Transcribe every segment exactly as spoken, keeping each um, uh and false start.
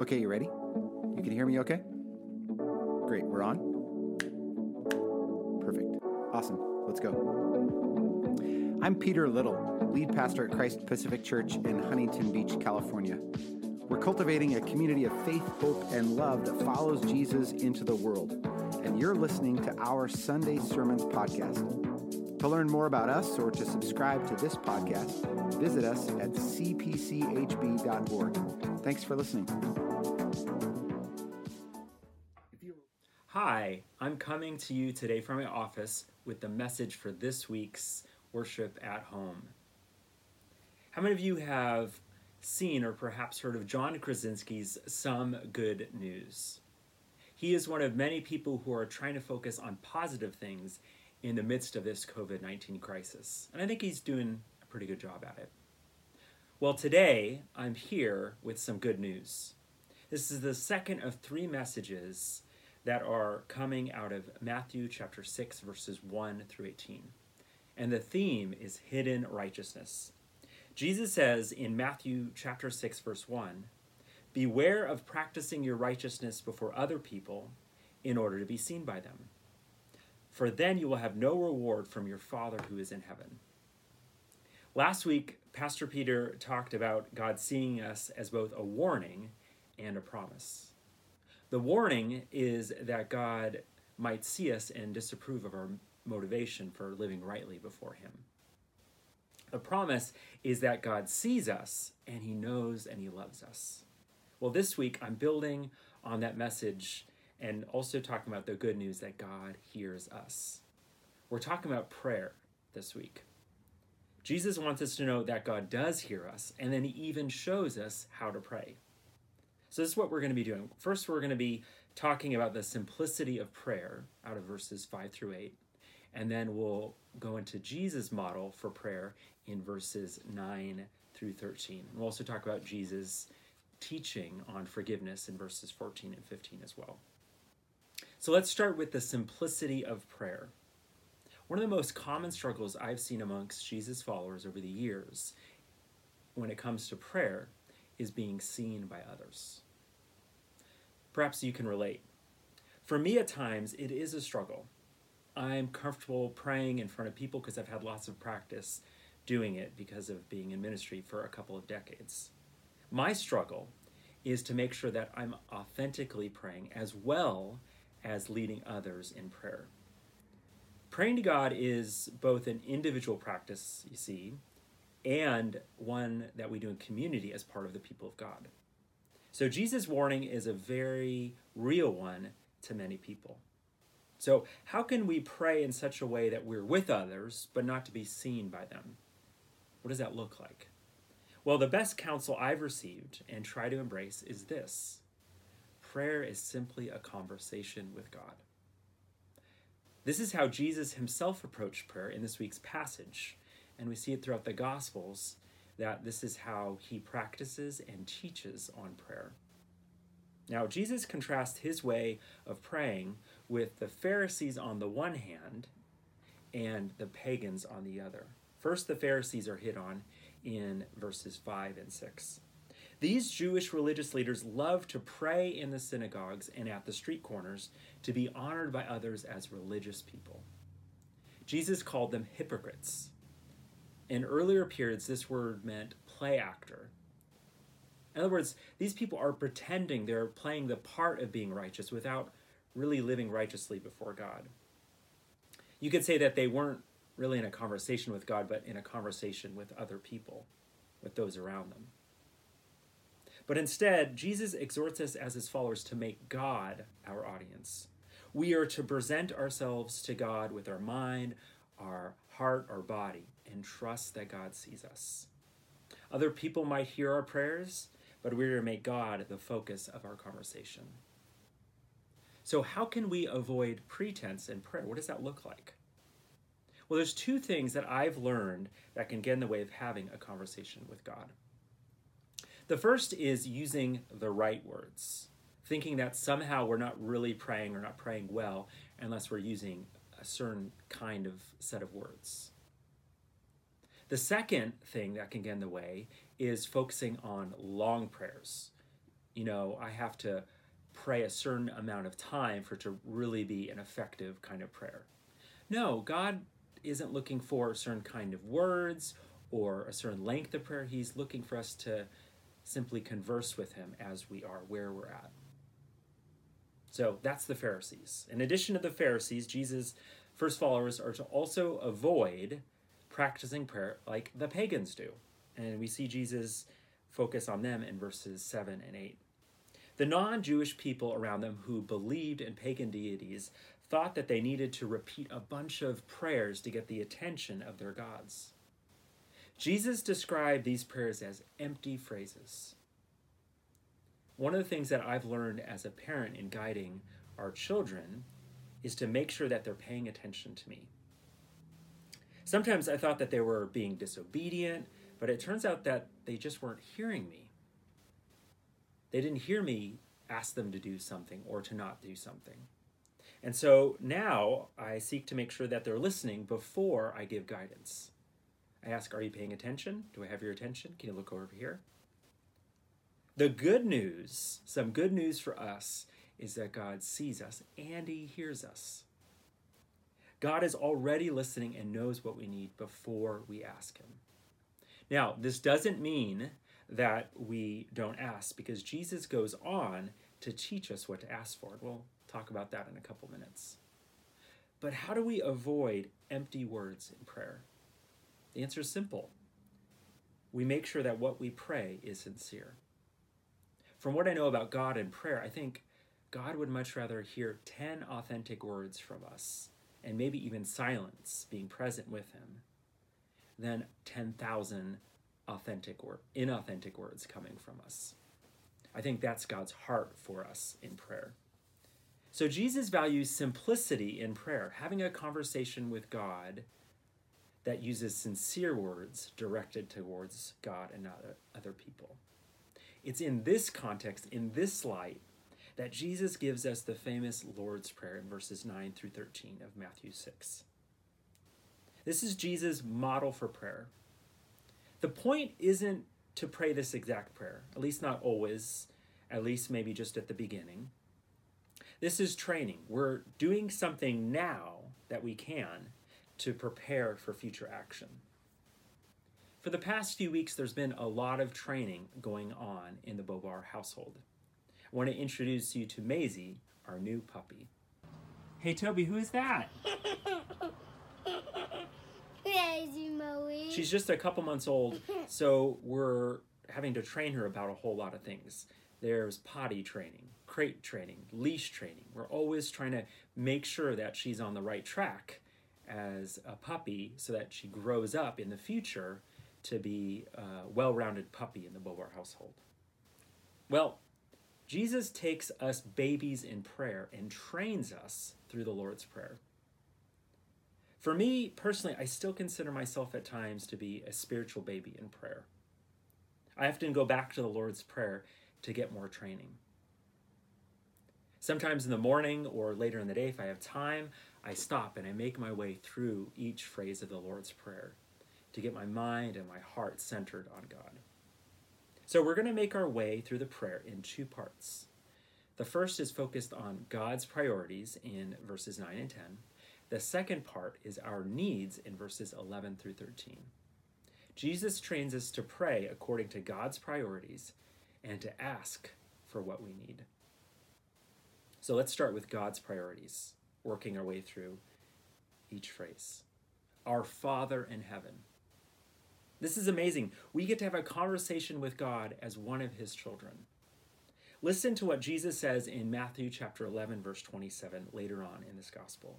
Okay, you ready? You can hear me okay? Great, we're on? Perfect. Awesome. Let's go. I'm Peter Little, lead pastor at Christ Pacific Church in Huntington Beach, California. We're cultivating a community of faith, hope, and love that follows Jesus into the world. And you're listening to our Sunday Sermons podcast. To learn more about us or to subscribe to this podcast, visit us at c p c h b dot org. Thanks for listening. Hi, I'm coming to you today from my office with the message for this week's Worship at Home. How many of you have seen or perhaps heard of John Krasinski's Some Good News? He is one of many people who are trying to focus on positive things in the midst of this covid nineteen crisis, and I think he's doing a pretty good job at it. Well, today I'm here with some good news. This is the second of three messages that are coming out of Matthew chapter six, verses one through eighteen. And the theme is hidden righteousness. Jesus says in Matthew chapter six, verse one, "Beware of practicing your righteousness before other people in order to be seen by them. For then you will have no reward from your Father who is in heaven." Last week, Pastor Peter talked about God seeing us as both a warning and a promise. The warning is that God might see us and disapprove of our motivation for living rightly before him. The promise is that God sees us and he knows and he loves us. Well, this week I'm building on that message and also talking about the good news that God hears us. We're talking about prayer this week. Jesus wants us to know that God does hear us, and then he even shows us how to pray. So this is what we're going to be doing. First, we're going to be talking about the simplicity of prayer out of verses five through eight. And then we'll go into Jesus' model for prayer in verses nine through thirteen. We'll also talk about Jesus' teaching on forgiveness in verses fourteen and fifteen as well. So let's start with the simplicity of prayer. One of the most common struggles I've seen amongst Jesus' followers over the years when it comes to prayer is being seen by others. Perhaps you can relate. For me, at times, it is a struggle. I'm comfortable praying in front of people because I've had lots of practice doing it because of being in ministry for a couple of decades. My struggle is to make sure that I'm authentically praying as well as leading others in prayer. Praying to God is both an individual practice, you see, and one that we do in community as part of the people of God. So Jesus' warning is a very real one to many people. So how can we pray in such a way that we're with others, but not to be seen by them? What does that look like? Well, the best counsel I've received and try to embrace is this. Prayer is simply a conversation with God. This is how Jesus himself approached prayer in this week's passage. And we see it throughout the Gospels that this is how he practices and teaches on prayer. Now, Jesus contrasts his way of praying with the Pharisees on the one hand and the pagans on the other. First, the Pharisees are hit on in verses five and six. These Jewish religious leaders loved to pray in the synagogues and at the street corners to be honored by others as religious people. Jesus called them hypocrites. In earlier periods, this word meant play actor. In other words, these people are pretending they're playing the part of being righteous without really living righteously before God. You could say that they weren't really in a conversation with God, but in a conversation with other people, with those around them. But instead, Jesus exhorts us as his followers to make God our audience. We are to present ourselves to God with our mind, our heart, our body, and trust that God sees us. Other people might hear our prayers, but we're to make God the focus of our conversation. So how can we avoid pretense in prayer? What does that look like? Well, there's two things that I've learned that can get in the way of having a conversation with God. The first is using the right words, thinking that somehow we're not really praying or not praying well unless we're using a certain kind of set of words. The second thing that can get in the way is focusing on long prayers, you know, I have to pray a certain amount of time for it to really be an effective kind of prayer. No, God isn't looking for a certain kind of words or a certain length of prayer. He's looking for us to simply converse with him as we are, where we're at. So that's the Pharisees. In addition to the Pharisees, Jesus' first followers are to also avoid practicing prayer like the pagans do. And we see Jesus focus on them in verses seven and eight. The non-Jewish people around them who believed in pagan deities thought that they needed to repeat a bunch of prayers to get the attention of their gods. Jesus described these prayers as empty phrases. One of the things that I've learned as a parent in guiding our children is to make sure that they're paying attention to me. Sometimes I thought that they were being disobedient, but it turns out that they just weren't hearing me. They didn't hear me ask them to do something or to not do something. And so now I seek to make sure that they're listening before I give guidance. I ask, are you paying attention? Do I have your attention? Can you look over here? The good news, some good news for us, is that God sees us and he hears us. God is already listening and knows what we need before we ask him. Now, this doesn't mean that we don't ask, because Jesus goes on to teach us what to ask for. We'll talk about that in a couple minutes. But how do we avoid empty words in prayer? The answer is simple. We make sure that what we pray is sincere. From what I know about God and prayer, I think God would much rather hear ten authentic words from us, and maybe even silence, being present with him, than ten thousand authentic or inauthentic words coming from us. I think that's God's heart for us in prayer. So Jesus values simplicity in prayer, having a conversation with God that uses sincere words directed towards God and not other people. It's in this context, in this light, that Jesus gives us the famous Lord's Prayer in verses nine through thirteen of Matthew six. This is Jesus' model for prayer. The point isn't to pray this exact prayer, at least not always, at least maybe just at the beginning. This is training. We're doing something now that we can to prepare for future action. For the past few weeks, there's been a lot of training going on in the Bobar household. I want to introduce you to Maisie, our new puppy. Hey, Toby, who is that? She's just a couple months old, so we're having to train her about a whole lot of things. There's potty training, crate training, leash training. We're always trying to make sure that she's on the right track as a puppy so that she grows up in the future to be a well-rounded puppy in the Bobar household. Well, Jesus takes us babies in prayer and trains us through the Lord's Prayer. For me, personally, I still consider myself at times to be a spiritual baby in prayer. I often go back to the Lord's Prayer to get more training. Sometimes in the morning or later in the day, if I have time, I stop and I make my way through each phrase of the Lord's Prayer to get my mind and my heart centered on God. So we're going to make our way through the prayer in two parts. The first is focused on God's priorities in verses nine and ten. The second part is our needs in verses eleven through thirteen. Jesus trains us to pray according to God's priorities and to ask for what we need. So let's start with God's priorities, working our way through each phrase. Our Father in heaven. This is amazing. We get to have a conversation with God as one of his children. Listen to what Jesus says in Matthew chapter eleven, verse twenty-seven, later on in this gospel.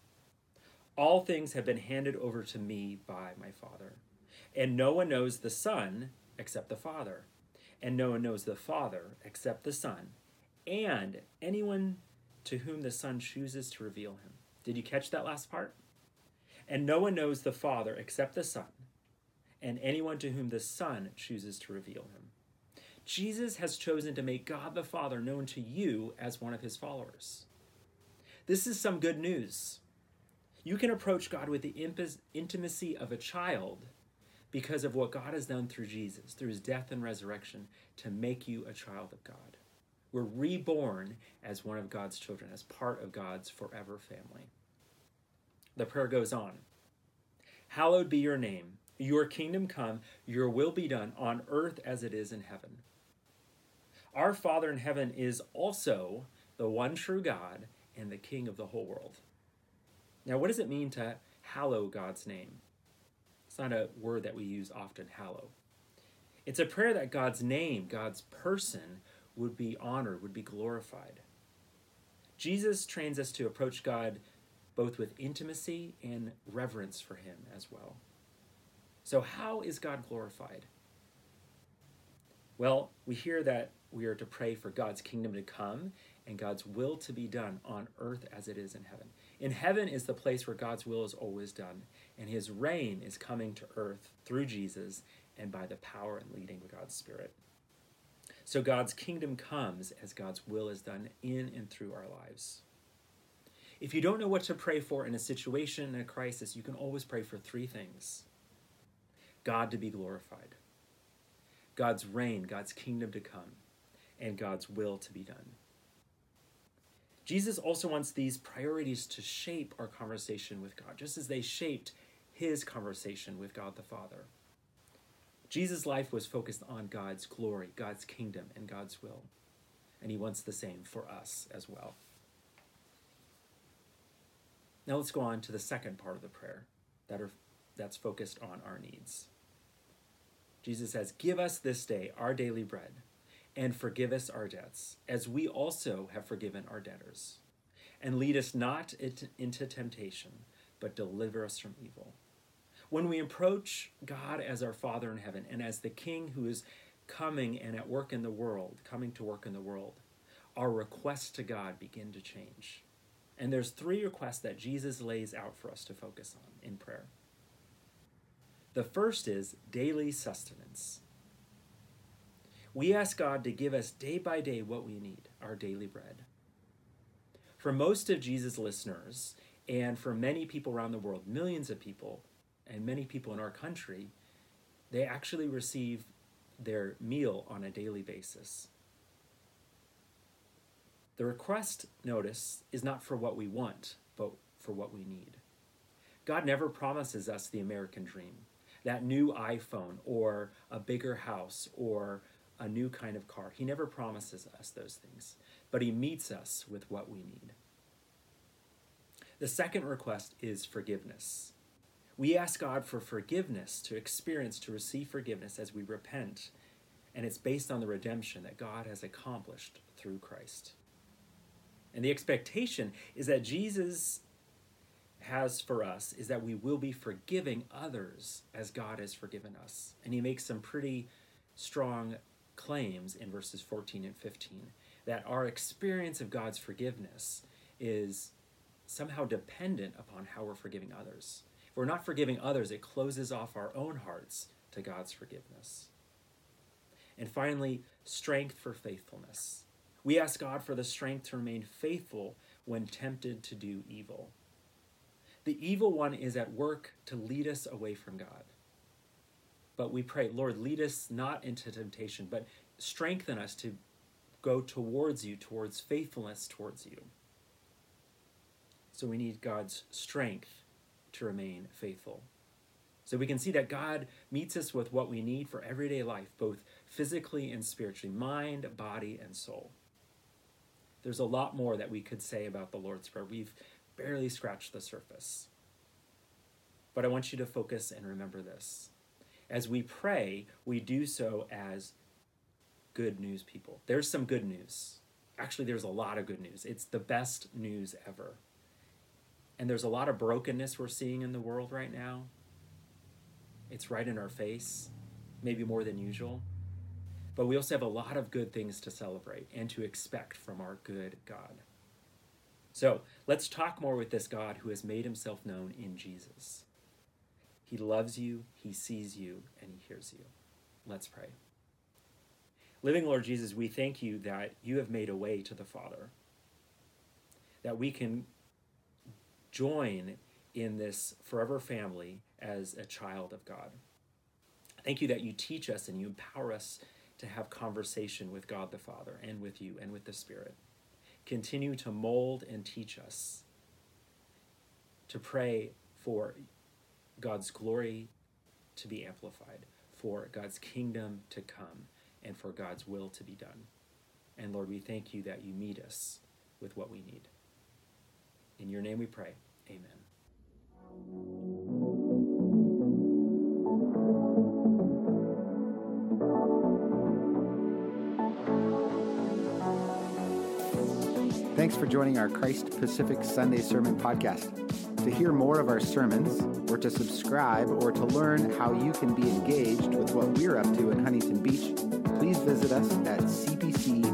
All things have been handed over to me by my Father, and no one knows the Son except the Father, and no one knows the Father except the Son, and anyone to whom the Son chooses to reveal him. Did you catch that last part? And no one knows the Father except the Son, and anyone to whom the Son chooses to reveal him. Jesus has chosen to make God the Father known to you as one of his followers. This is some good news. You can approach God with the intimacy of a child because of what God has done through Jesus, through his death and resurrection, to make you a child of God. We're reborn as one of God's children, as part of God's forever family. The prayer goes on. Hallowed be your name. Your kingdom come. Your will be done on earth as it is in heaven. Our Father in heaven is also the one true God and the King of the whole world. Now, what does it mean to hallow God's name? It's not a word that we use often, hallow. It's a prayer that God's name, God's person, would be honored, would be glorified. Jesus trains us to approach God both with intimacy and reverence for him as well. So how is God glorified? Well, we hear that we are to pray for God's kingdom to come and God's will to be done on earth as it is in heaven. In heaven is the place where God's will is always done, and his reign is coming to earth through Jesus and by the power and leading of God's Spirit. So God's kingdom comes as God's will is done in and through our lives. If you don't know what to pray for in a situation, in a crisis, you can always pray for three things. God to be glorified, God's reign, God's kingdom to come, and God's will to be done. Jesus also wants these priorities to shape our conversation with God, just as they shaped his conversation with God the Father. Jesus' life was focused on God's glory, God's kingdom, and God's will. And he wants the same for us as well. Now let's go on to the second part of the prayer that are, that's focused on our needs. Jesus says, "Give us this day our daily bread, and forgive us our debts, as we also have forgiven our debtors. And lead us not into temptation, but deliver us from evil." When we approach God as our Father in heaven and as the King who is coming and at work in the world, coming to work in the world, our requests to God begin to change. And there's three requests that Jesus lays out for us to focus on in prayer. The first is daily sustenance. We ask God to give us day by day what we need, our daily bread. For most of Jesus' listeners, and for many people around the world, millions of people, and many people in our country, they actually receive their meal on a daily basis. The request, notice, is not for what we want, but for what we need. God never promises us the American dream, that new iPhone or a bigger house or a new kind of car. He never promises us those things, but he meets us with what we need. The second request is forgiveness. We ask God for forgiveness, to experience, to receive forgiveness as we repent, and it's based on the redemption that God has accomplished through Christ. And the expectation is that Jesus has for us is that we will be forgiving others as God has forgiven us. And he makes some pretty strong claims in verses fourteen and fifteen that our experience of God's forgiveness is somehow dependent upon how we're forgiving others. If we're not forgiving others, it closes off our own hearts to God's forgiveness. And finally, strength for faithfulness. We ask God for the strength to remain faithful when tempted to do evil. The evil one is at work to lead us away from God. But we pray, Lord, lead us not into temptation, but strengthen us to go towards you, towards faithfulness towards you. So we need God's strength to remain faithful. So we can see that God meets us with what we need for everyday life, both physically and spiritually, mind, body, and soul. There's a lot more that we could say about the Lord's Prayer. We've barely scratched the surface. But I want you to focus and remember this. As we pray, we do so as good news people. There's some good news. Actually, there's a lot of good news. It's the best news ever. And there's a lot of brokenness we're seeing in the world right now. It's right in our face, maybe more than usual. But we also have a lot of good things to celebrate and to expect from our good God. So let's talk more with this God who has made himself known in Jesus. He loves you, he sees you, and he hears you. Let's pray. Living Lord Jesus, we thank you that you have made a way to the Father, that we can join in this forever family as a child of God. Thank you that you teach us and you empower us to have conversation with God the Father and with you and with the Spirit. Continue to mold and teach us to pray for God's glory to be amplified, for God's kingdom to come, and for God's will to be done. And Lord, we thank you that you meet us with what we need. In your name we pray. Amen. Thanks for joining our Christ Pacific Sunday Sermon Podcast. To hear more of our sermons, or to subscribe, or to learn how you can be engaged with what we're up to in Huntington Beach, please visit us at c p c